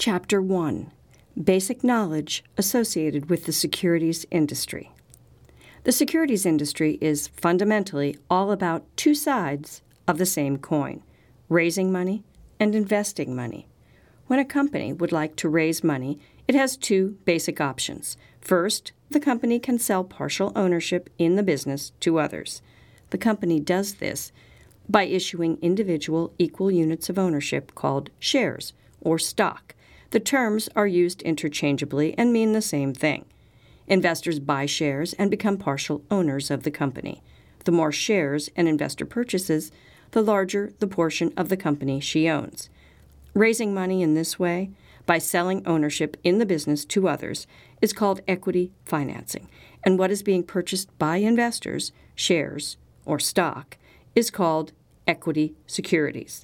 Chapter 1. Basic Knowledge Associated with the Securities Industry. The securities industry is fundamentally all about two sides of the same coin, raising money and investing money. When a company would like to raise money, it has two basic options. First, the company can sell partial ownership in the business to others. The company does this by issuing individual equal units of ownership called shares or stock. The terms are used interchangeably and mean the same thing. Investors buy shares and become partial owners of the company. The more shares an investor purchases, the larger the portion of the company she owns. Raising money in this way, by selling ownership in the business to others, is called equity financing, and what is being purchased by investors, shares or stock, is called equity securities.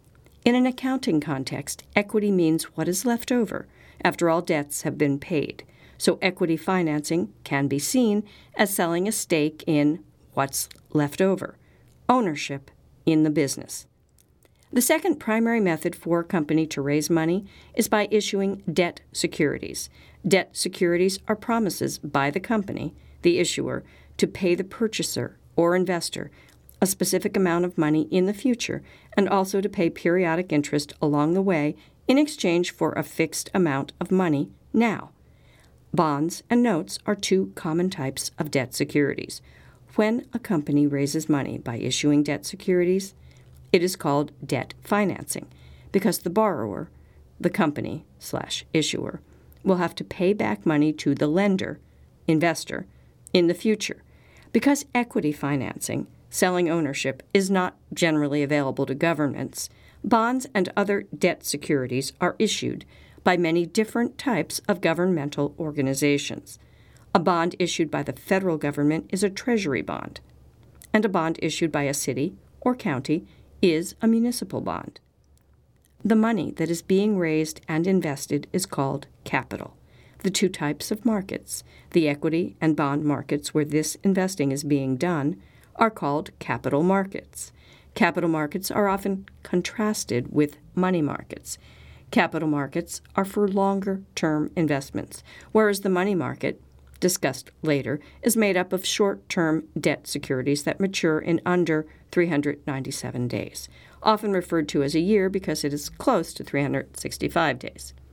In an accounting context, equity means what is left over after all debts have been paid. So equity financing can be seen as selling a stake in what's left over, ownership in the business. The second primary method for a company to raise money is by issuing debt securities. Debt securities are promises by the company, the issuer, to pay the purchaser or investor a specific amount of money in the future, and also to pay periodic interest along the way in exchange for a fixed amount of money now. Bonds and notes are two common types of debt securities. When a company raises money by issuing debt securities, it is called debt financing because the borrower, the company/issuer, will have to pay back money to the lender, investor, in the future. Because equity financing, selling ownership, is not generally available to governments, bonds and other debt securities are issued by many different types of governmental organizations. A bond issued by the federal government is a treasury bond, and a bond issued by a city or county is a municipal bond. The money that is being raised and invested is called capital. The two types of markets, the equity and bond markets where this investing is being done, are called capital markets. Capital markets are often contrasted with money markets. Capital markets are for longer-term investments, whereas the money market, discussed later, is made up of short-term debt securities that mature in under 397 days, often referred to as a year because it is close to 365 days.